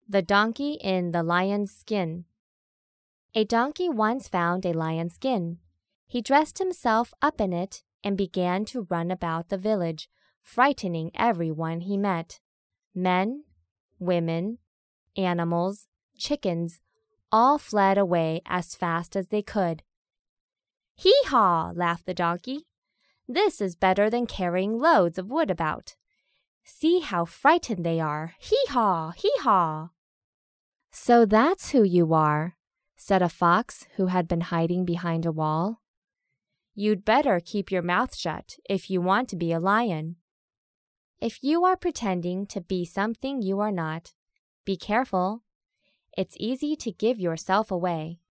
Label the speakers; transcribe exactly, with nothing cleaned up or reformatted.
Speaker 1: The Donkey in the Lion's Skin. A donkey once found a lion's skin. He dressed himself up in it and began to run about the village, frightening everyone he met. Men, women, animals, chickens, all fled away as fast as they could. "Hee-haw!" laughed the donkey. "This is better than carrying loads of wood about. See how frightened they are. Hee-haw! Hee-haw!" "So that's who you are," said a fox who had been hiding behind a wall. "You'd better keep your mouth shut if you want to be a lion. If you are pretending to be something you are not, be careful. It's easy to give yourself away."